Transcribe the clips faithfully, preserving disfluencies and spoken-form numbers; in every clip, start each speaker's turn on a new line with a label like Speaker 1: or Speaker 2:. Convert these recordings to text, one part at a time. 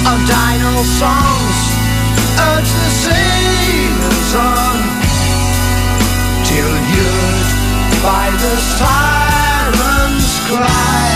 Speaker 1: of dino songs urge the sailors on, till lured by the siren's cry.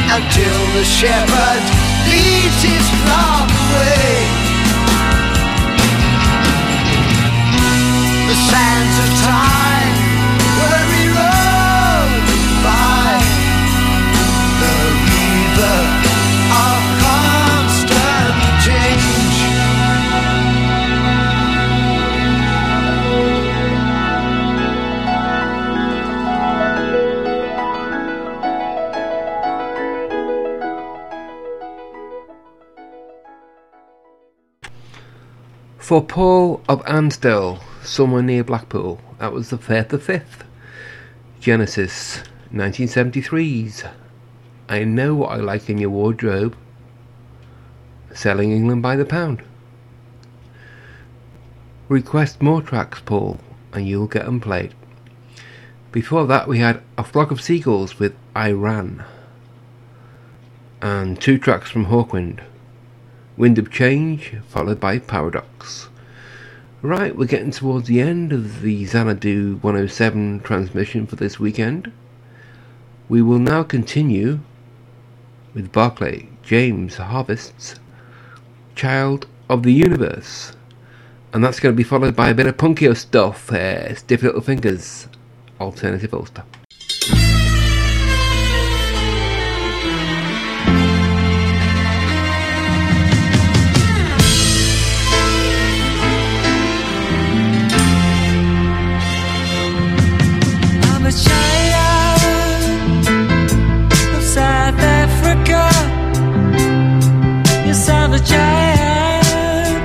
Speaker 1: until the shepherd leads his flock away. The sands of time were eroded by the river of constant change.
Speaker 2: For Paul of Ansdell, somewhere near Blackpool, that was the fifth of fifth. Genesis, nineteen seventy-three's I Know What I Like in Your Wardrobe, selling England by the pound. Request more tracks, Paul, and you'll get them played. Before that we had A Flock of Seagulls with I Ran, and two tracks from Hawkwind, Wind of Change, followed by Paradox. Right, we're getting towards the end of the Xanadu one oh seven transmission for this weekend. We will now continue with Barclay James Harvest's Child of the Universe, and that's going to be followed by a bit of punkier stuff, uh, Stiff Little Fingers, Alternative Ulster.
Speaker 3: A child of South Africa. Yes, I'm a child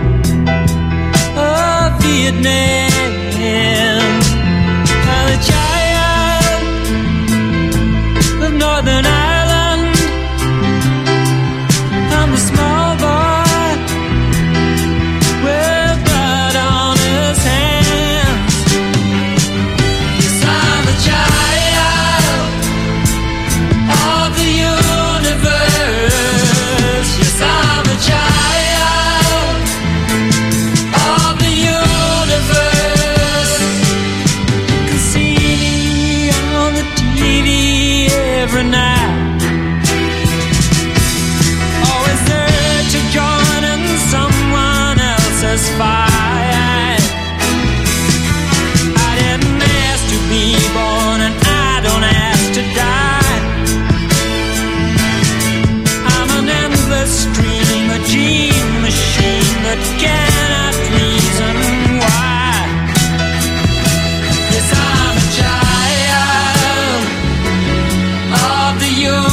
Speaker 3: of Vietnam. I'm a child of Northern Ireland. I'm a small boy with blood on his hands. Yes, I'm a child of the universe. Yes, I'm a child of the universe. You can see me on the T V every night, always there to join in someone else's fight. I didn't ask to be born and I don't ask to die. I'm an endless stream, a gene machine that cannot reason why. Yes, I'm a child of the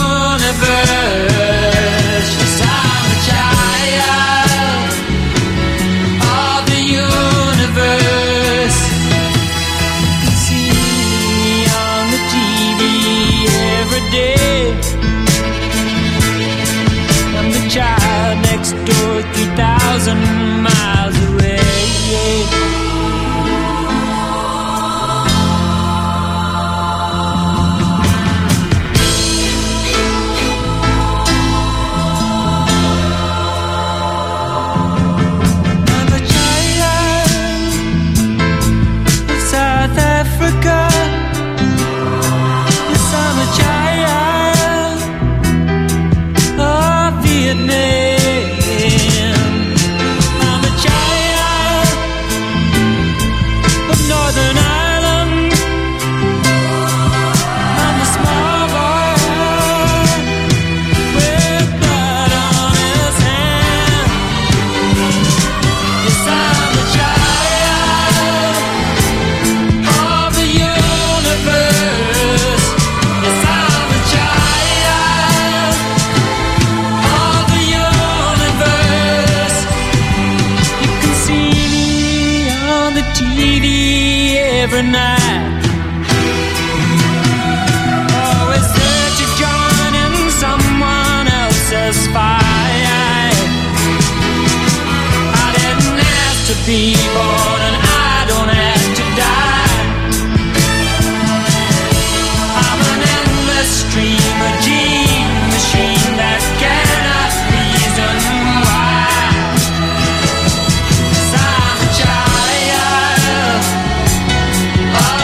Speaker 3: universe. Yes, I'm a child of the universe. You see me on the T V every day. I'm the child next door, three thousand miles away. I'm a child of South Africa. Yes, I'm a child of Vietnam. I'm a child of Northern Ireland. I'm a small boy with blood on his hand. Yes, I'm a child of the universe. Yes, I'm a child of the universe. You can see me on the T V every night, always there to join in someone else's fight. I didn't ask to be born and I don't have to die. I'm an endless stream, a gene machine that cannot reason why. Yes, I'm a child of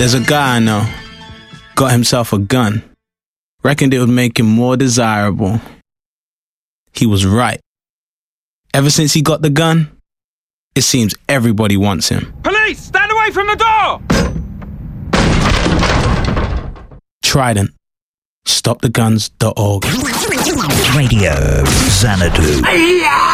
Speaker 4: There's a guy I know, got himself a gun, reckoned it would make him more desirable. He was right. Ever since he got the gun, it seems everybody wants him.
Speaker 5: Police, stand away from the door!
Speaker 4: Trident. stop the guns dot org.
Speaker 6: Radio Xanadu.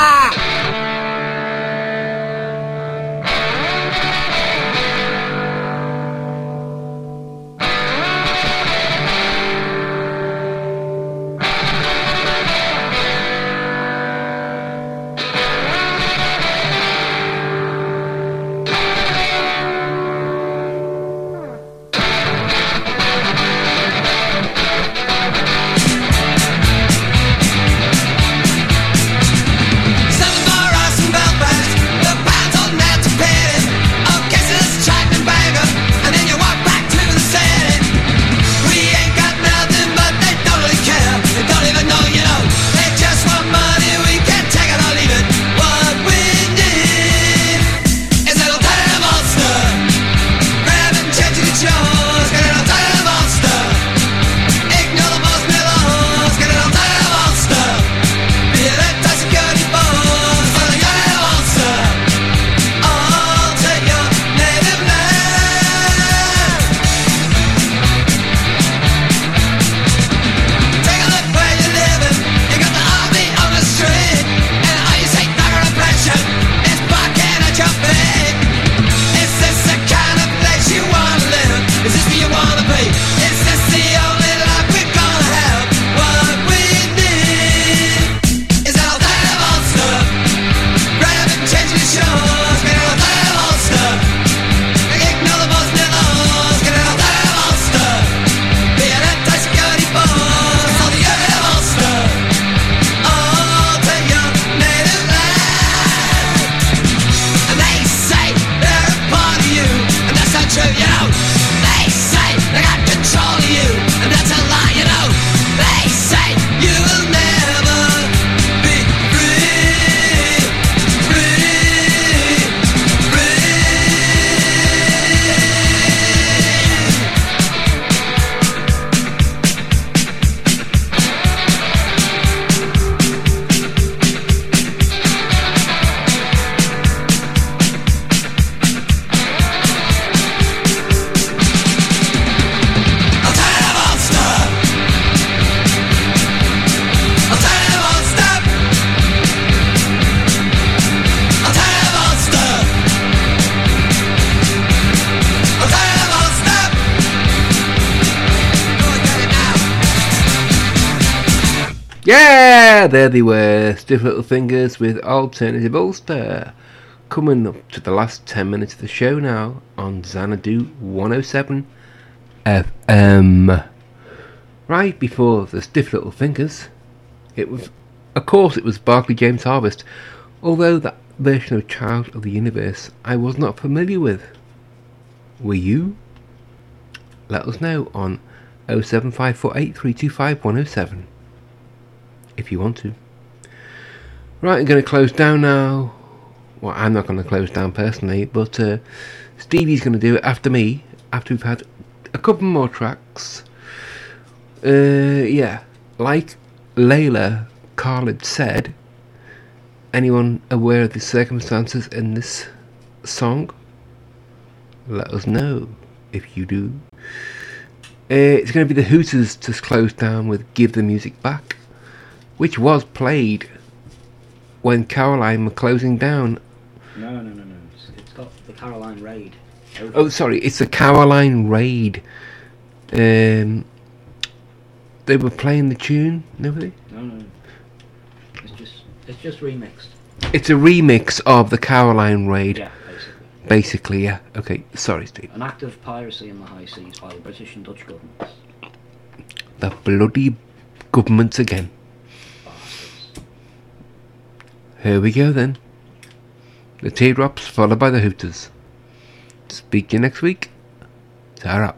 Speaker 2: Yeah, there they were, Stiff Little Fingers with Alternative Ulster. Coming up to the last ten minutes of the show now on Xanadu one oh seven F M. Right before the Stiff Little Fingers, it was, of course, it was Barclay James Harvest, although that version of Child of the Universe I was not familiar with. Were you? Let us know on oh seven five four eight three two five one oh seven. If you want to. Right, I'm going to close down now. Well, I'm not going to close down personally, but uh, Stevie's going to do it after me, after we've had a couple more tracks. Uh, yeah, like Layla Khalid said, anyone aware of the circumstances in this song? Let us know if you do. Uh, it's going to be the Hooters to close down with Give the Music Back, which was played when Caroline were closing down.
Speaker 7: No, no, no, no. It's, it's got the Caroline Raid. Over.
Speaker 2: Oh, sorry, it's the Caroline Raid. Um, they were playing the tune, nobody?
Speaker 7: No, no, no. It's just, it's just remixed.
Speaker 2: It's a remix of the Caroline Raid.
Speaker 7: Yeah, basically.
Speaker 2: Basically, yeah. Okay, sorry, Steve.
Speaker 7: An act of piracy in the high seas by the British and Dutch governments.
Speaker 2: The bloody governments again. Here we go then. The Teardrops followed by the Hooters. Speak to you next week. Ta-ra.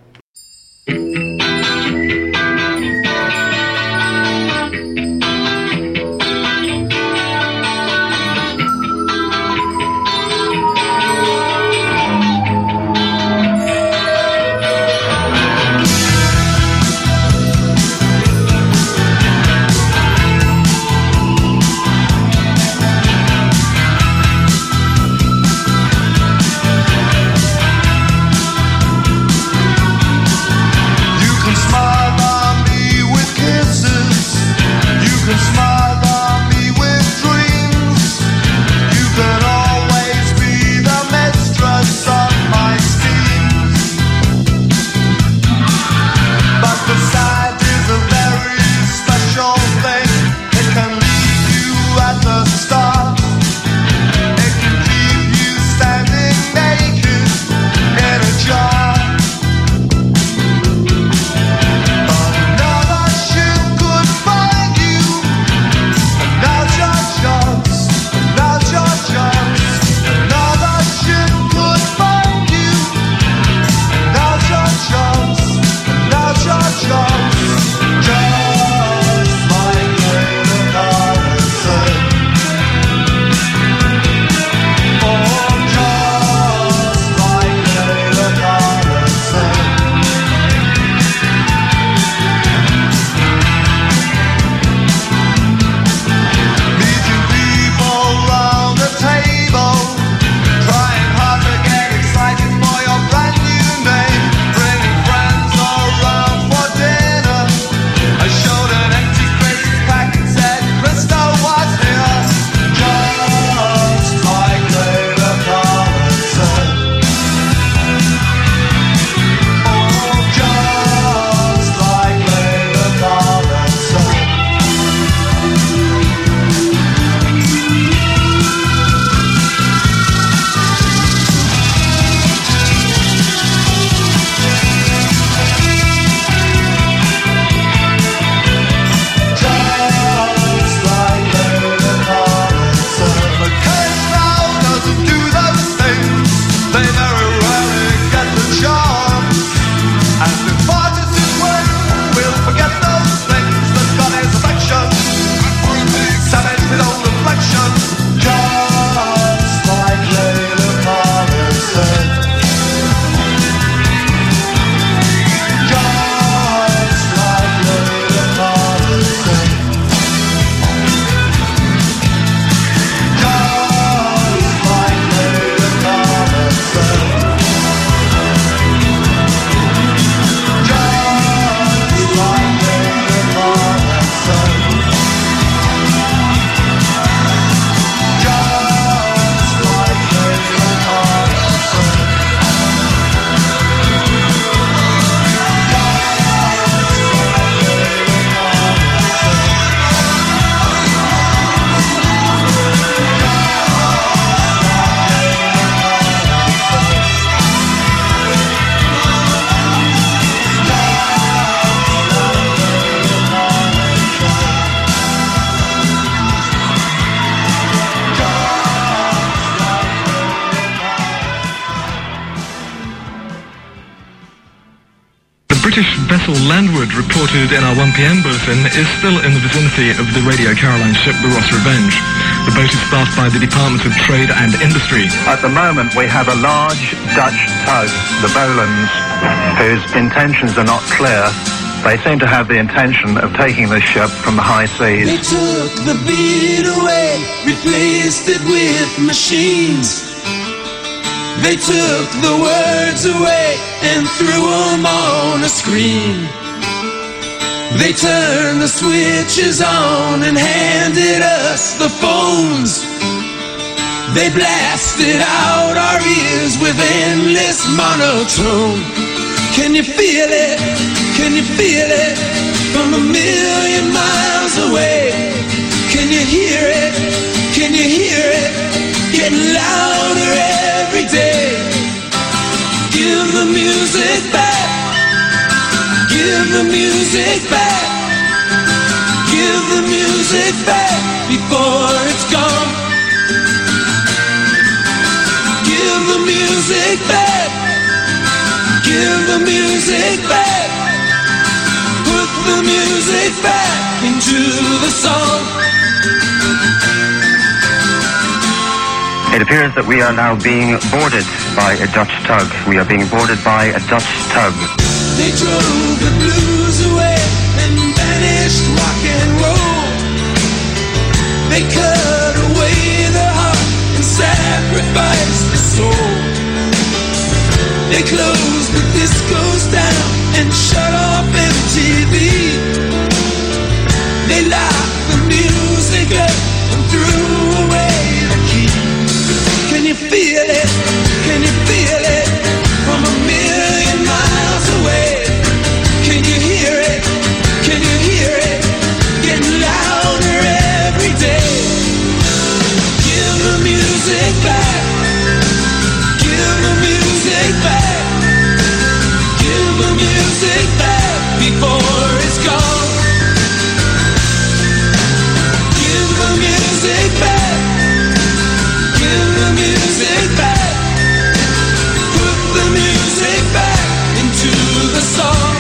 Speaker 8: Russell Landwood reported in our one p m bulletin, is still in the vicinity of the Radio Caroline ship, the Ross Revenge. The boat is staffed by the Department of Trade and Industry.
Speaker 9: At the moment, we have a large Dutch tug, the Bolens, whose intentions are not clear. They seem to have the intention of taking the ship from the high seas.
Speaker 1: They took the beat away, replaced it with machines. They took the words away and threw them on a screen. They turned the switches on and handed us the phones. They blasted out our ears with endless monotone. Can you feel it? Can you feel it? From a million miles away. Can you hear it? Can you hear it? Getting louder every day. Give the music back. Give the music back. Give the music back before it's gone. Give the music back. Give the music back. Put the music back into the song.
Speaker 9: It appears that we are now being boarded by a Dutch tug. We are being boarded by a Dutch tug.
Speaker 1: They drove the blues away and banished rock and roll. They cut away the heart and sacrificed the soul. They closed the discos down and shut off M T V. They locked the music up and threw away the key. Can you feel it? Can you feel it? From a million miles away. Can you hear it? Can you hear it? Getting louder every day. Give the music back. Give the music back. Give the music back before it's gone. Give the music back. Give the music back. Put the music back into the song.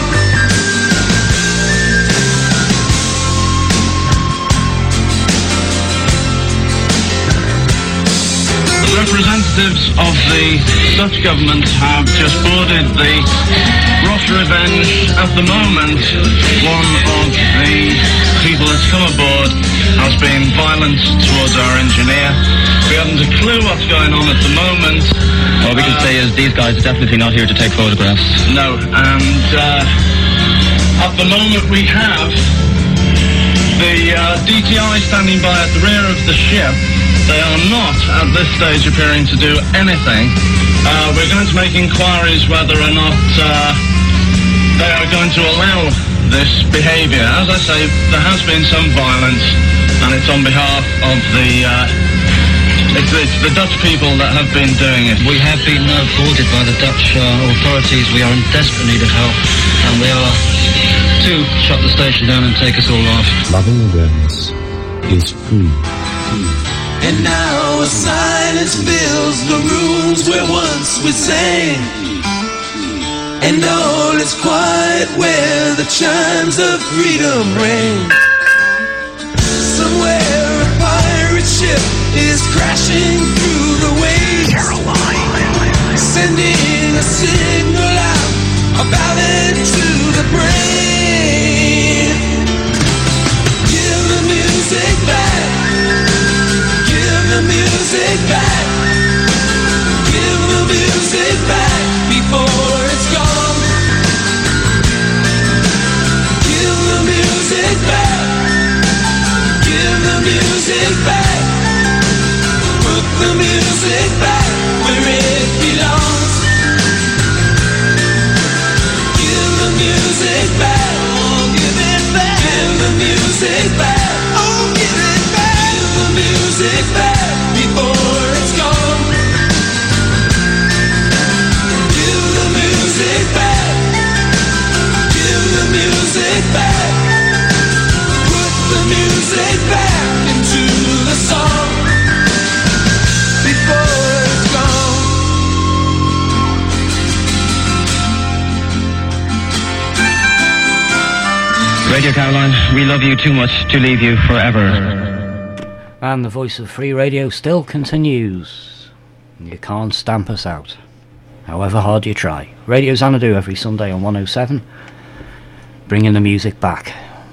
Speaker 10: The representatives of the Dutch government have just boarded the Ross Revenge. At the moment, one of the people that's come aboard has been violent towards our engineer. We haven't a clue what's going on at the moment.
Speaker 11: All we can uh, say is these guys are definitely not here to take photographs.
Speaker 10: No, and uh, at the moment we have the uh, D T I standing by at the rear of the ship. They are not, at this stage, appearing to do anything. Uh, we're going to make inquiries whether or not uh, they are going to allow this behaviour. As I say, there has been some violence, and it's on behalf of the... Uh, it's, it's the Dutch people that have been doing it.
Speaker 11: We have been uh, boarded by the Dutch uh, authorities. We are in desperate need of help, and they are to shut the station down and take us all off.
Speaker 12: Loving awareness is free.
Speaker 1: And now a silence fills the rooms where once we sang. And all is quiet where the chimes of freedom ring. Somewhere a pirate ship is crashing through the waves. Caroline. Sending a signal out about it to the brain. Give the music back. Give the music back. Give the music back before it's gone. Give the music back. Give the music back. Put the music back where it belongs. Give the music back. Oh, give it back. Give the music back. Oh, give it back. Give the music back before it's gone. Give the music back. Give the music back. Put the music back into the song before it's gone.
Speaker 11: Radio Caroline, we love you too much to leave you forever.
Speaker 7: And the voice of free radio still continues. You can't stamp us out, however hard you try. Radio Xanadu every Sunday on one oh seven, bringing the music back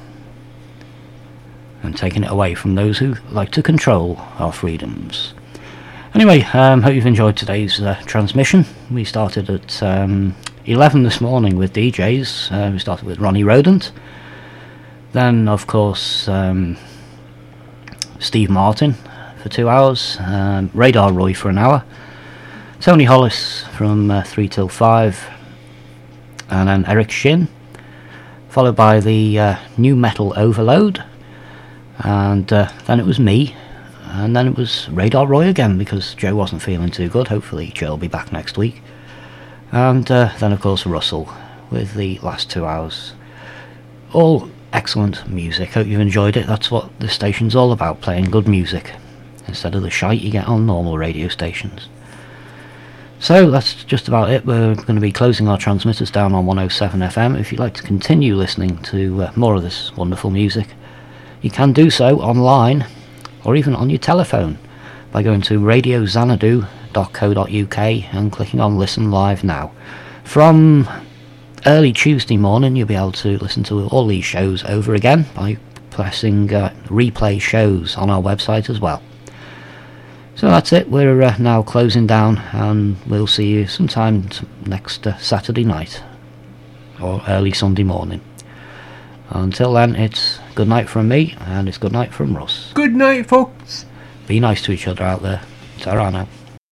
Speaker 7: and taking it away from those who like to control our freedoms. Anyway, um, hope you've enjoyed today's uh, transmission. We started at um, eleven this morning with D Js. Uh, we started with Ronnie Rodent. Then, of course, um, Steve Martin for two hours. Um, Radar Roy for an hour. Tony Hollis from uh, three till five. And then Eric Shin. Followed by the uh, New Metal Overload. And uh, then it was me. And then it was Radar Roy again, because Joe wasn't feeling too good. Hopefully Joe will be back next week. And uh, then, of course, Russell with the last two hours. All excellent music. Hope you've enjoyed it. That's what the station's all about, playing good music instead of the shite you get on normal radio stations. So that's just about it. We're going to be closing our transmitters down on one oh seven F M. If you'd like to continue listening to uh, more of this wonderful music, you can do so online or even on your telephone by going to radio xanadu dot co dot U K and clicking on Listen Live Now. From early Tuesday morning you'll be able to listen to all these shows over again by pressing uh, replay shows on our website as well. So that's it. We're uh, now closing down, and we'll see you sometime t- next uh, Saturday night or early Sunday morning. Until then, it's good night from me, and it's good night from Russ.
Speaker 2: Good night, folks.
Speaker 7: Be nice to each other out there. Ta-ra now.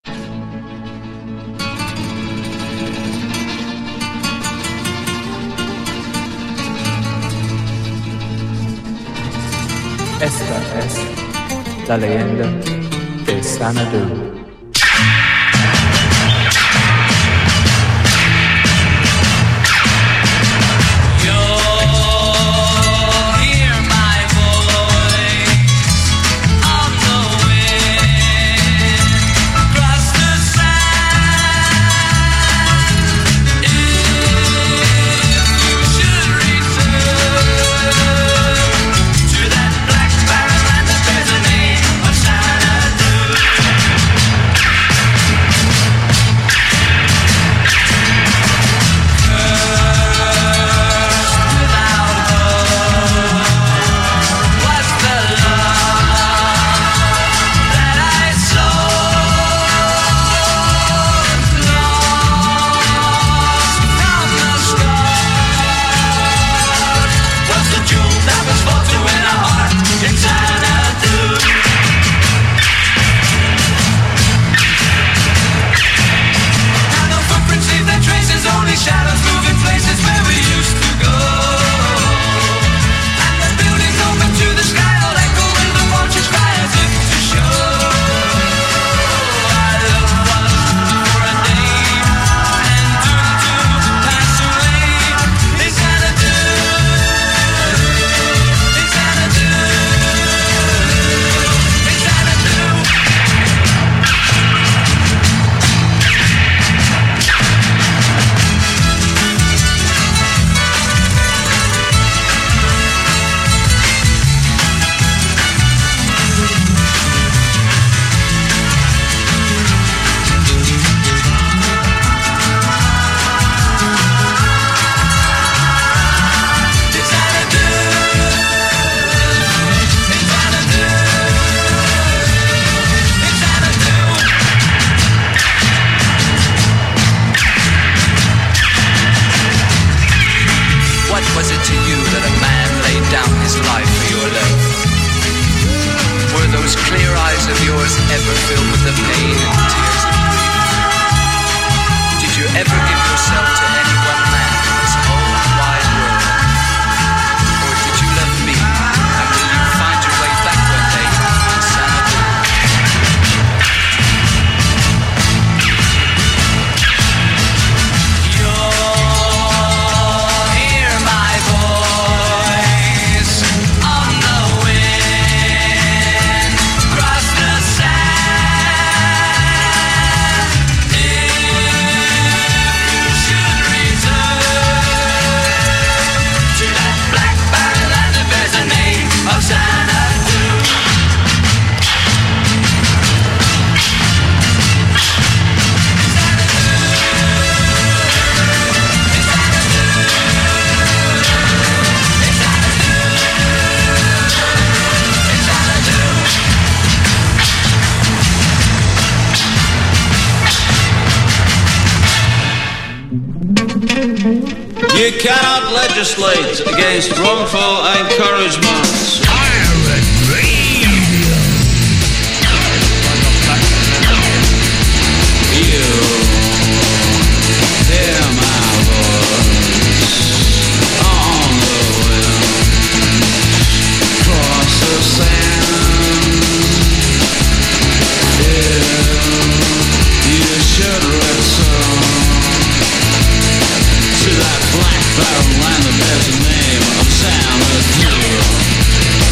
Speaker 13: Esta es la leyenda de Xanadu.
Speaker 3: Cross the sand.
Speaker 14: cannot legislate against wrongful encouragements.
Speaker 15: Pirate Radio.
Speaker 14: You hear my voice on the wind, across the sand. Yeah, you should listen to that black barrel land that bears the name of Xanadu.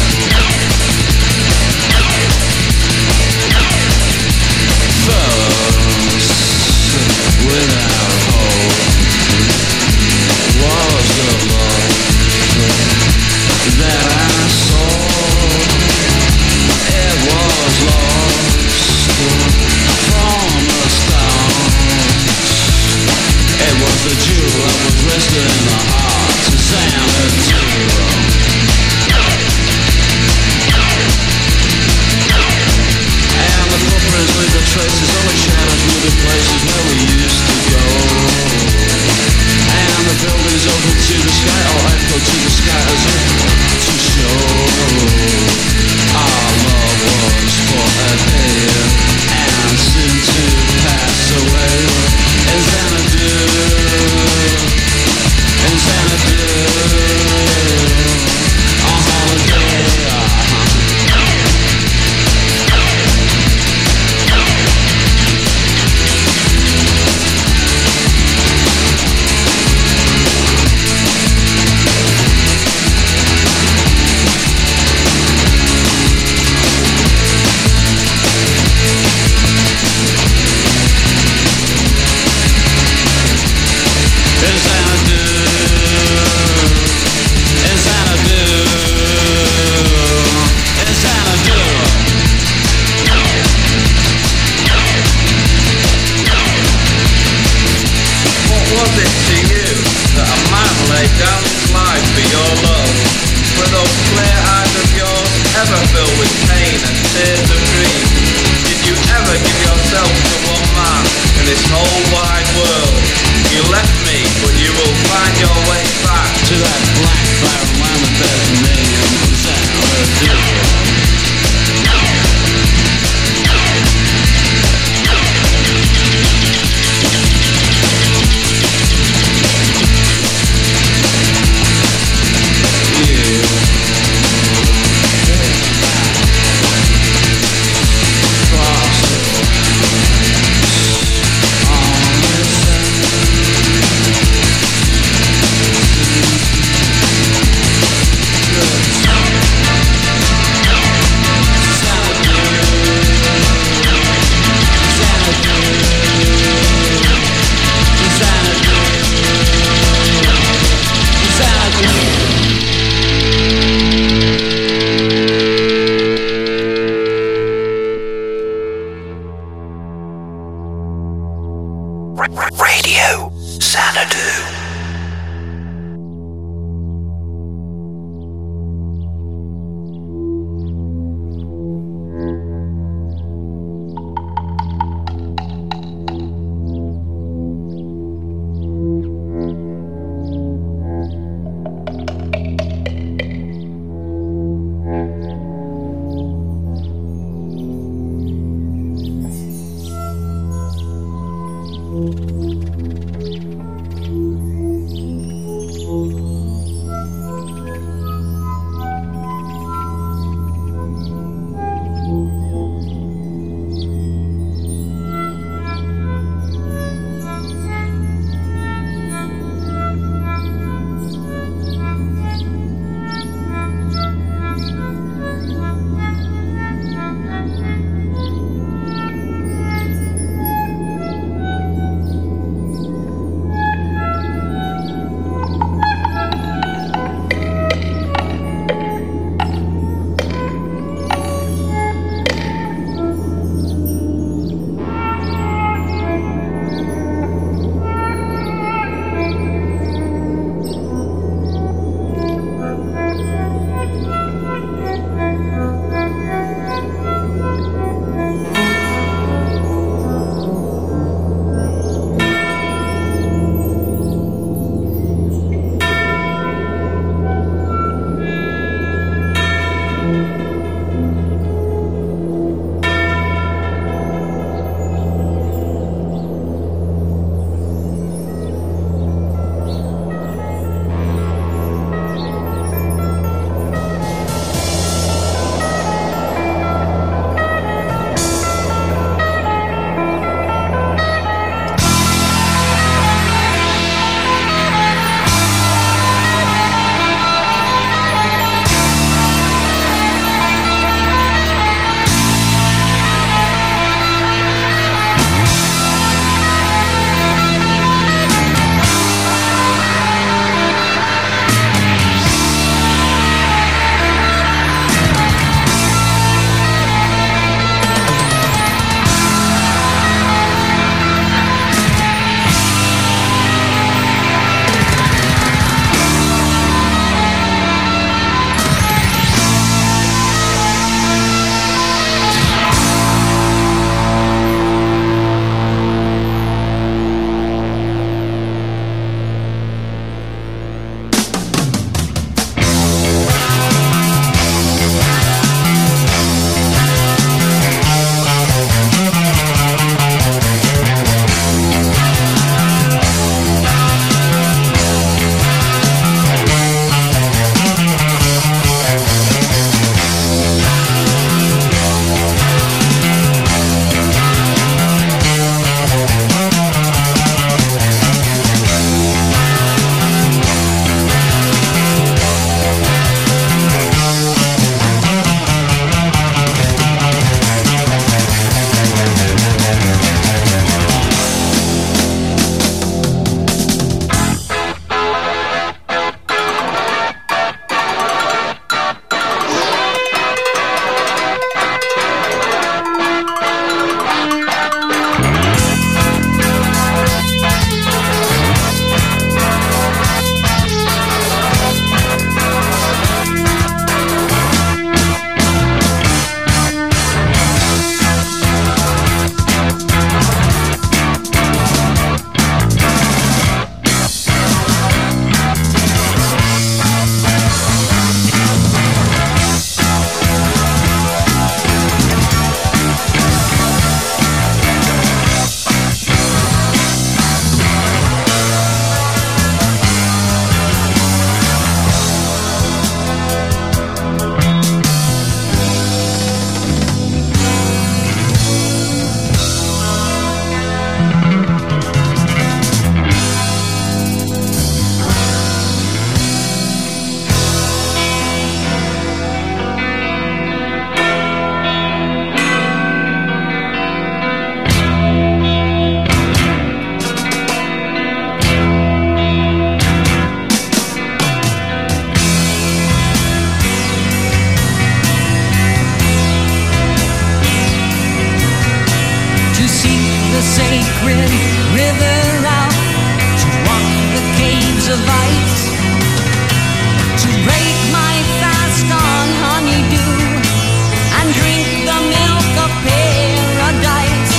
Speaker 3: the sacred river out, to walk the caves of ice, to break my fast on honeydew and drink the milk of paradise.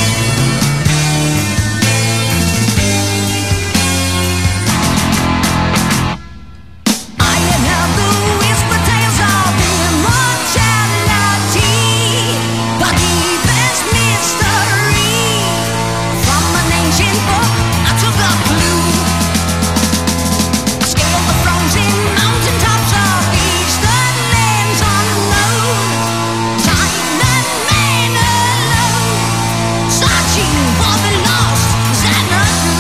Speaker 3: I had heard the whisper tales of immortality, the deepest mystery. From an ancient book I took a clue. I scaled the frozen mountaintops of eastern lands unknown. Time and man alone, searching for the lost Xanadu.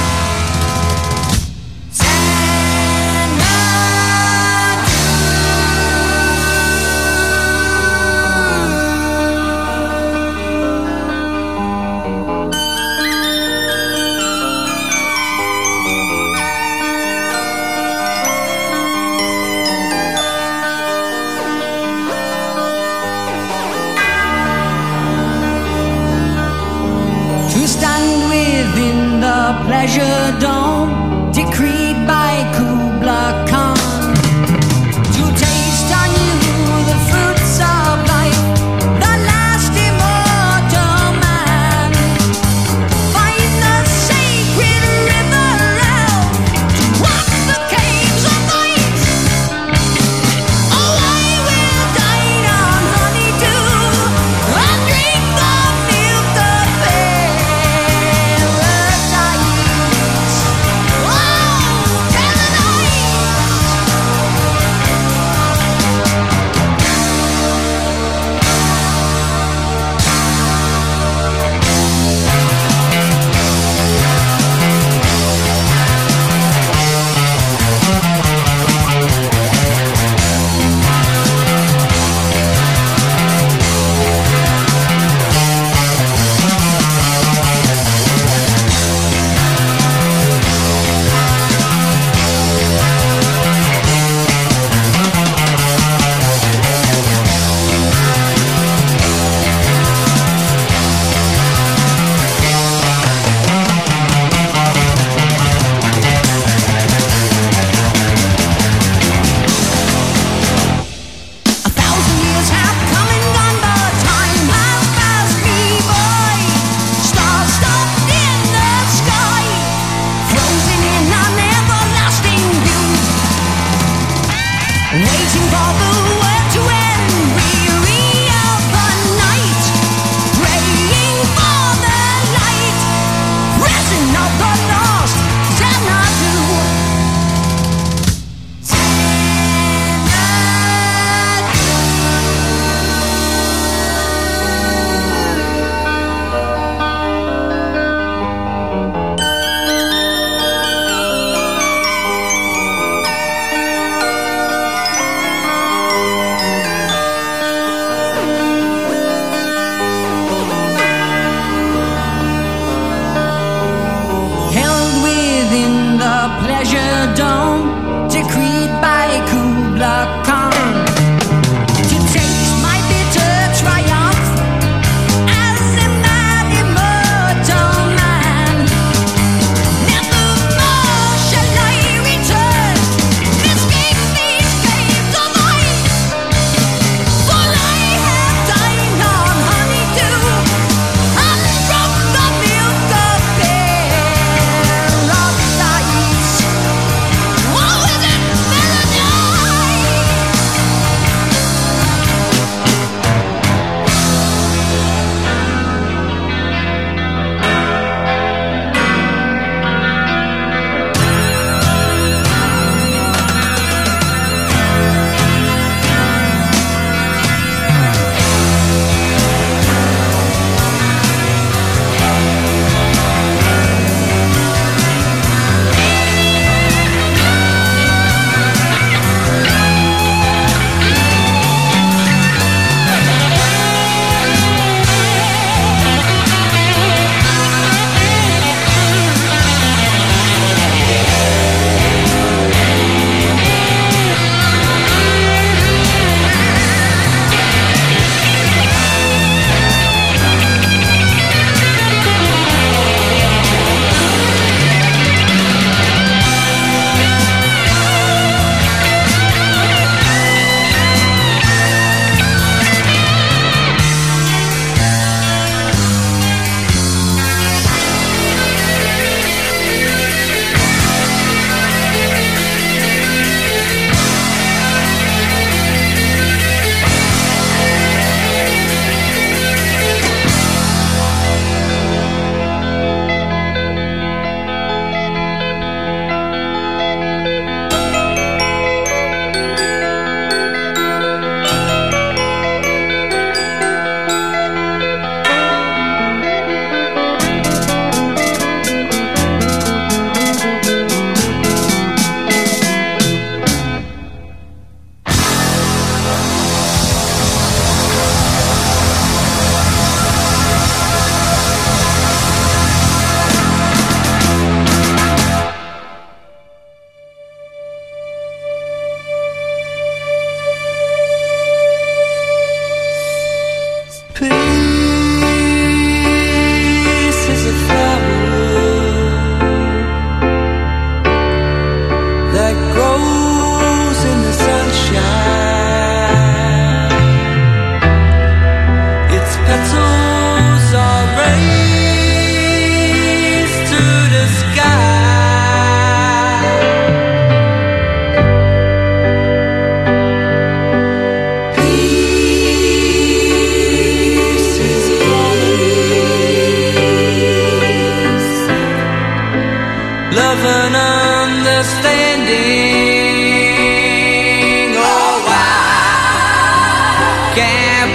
Speaker 3: To stand within the pleasure dome decreed by Kubla Khan, to taste anew the fruits of life, the last immortal man, find the sacred river out, to walk the caves of ice. Oh, I will dine on honeydew and drink the milk of paradise.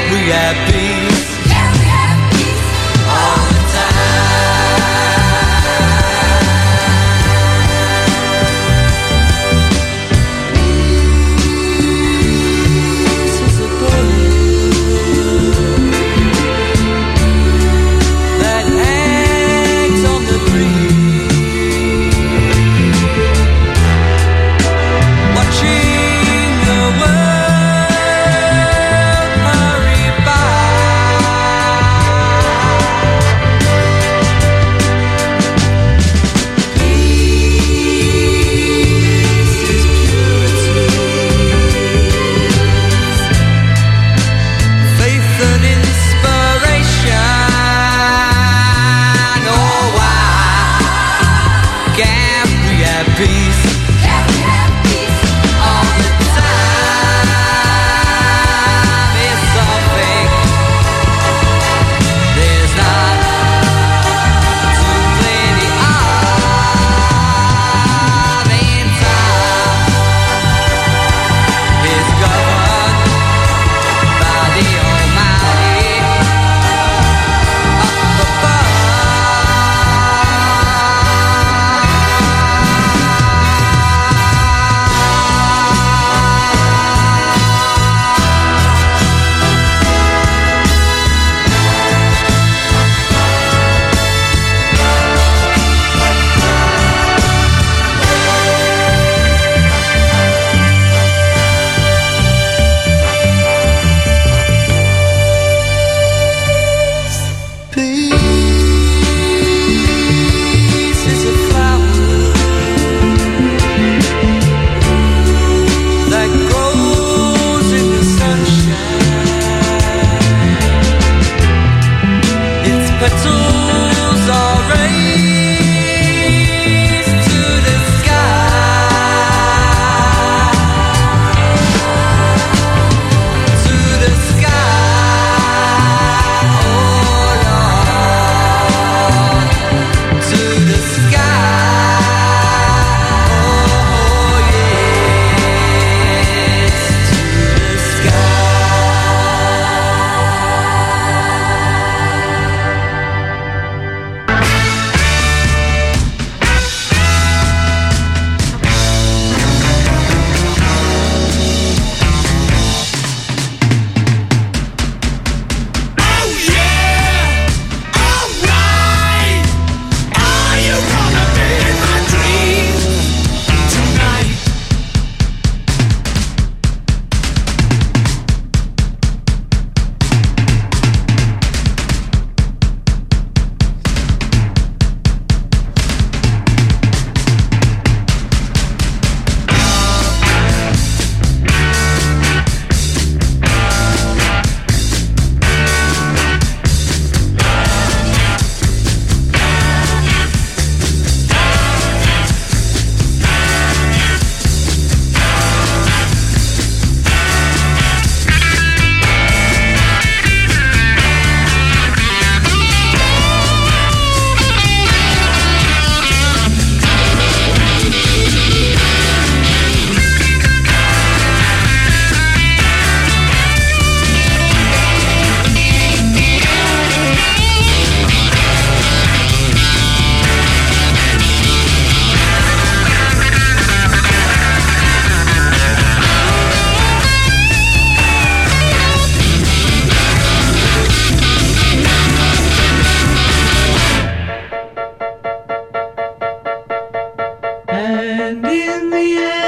Speaker 14: we have peace? Can we have peace all the Peace is a bird that hangs on the tree, watching the world hurry by. Peace is purity, faith and inspiration. Oh, why can't we have peace? Can we have peace all the time? It's something there's not too plenty of in time. Is governed by the Almighty up above. Peace is a flower that grows in the sunshine. Its petals are raised to the sky, to the sky, oh Lord, to the sky, oh yes, to the
Speaker 15: Oh yeah! Alright! Are you gonna be in my dreams tonight?
Speaker 14: And in the end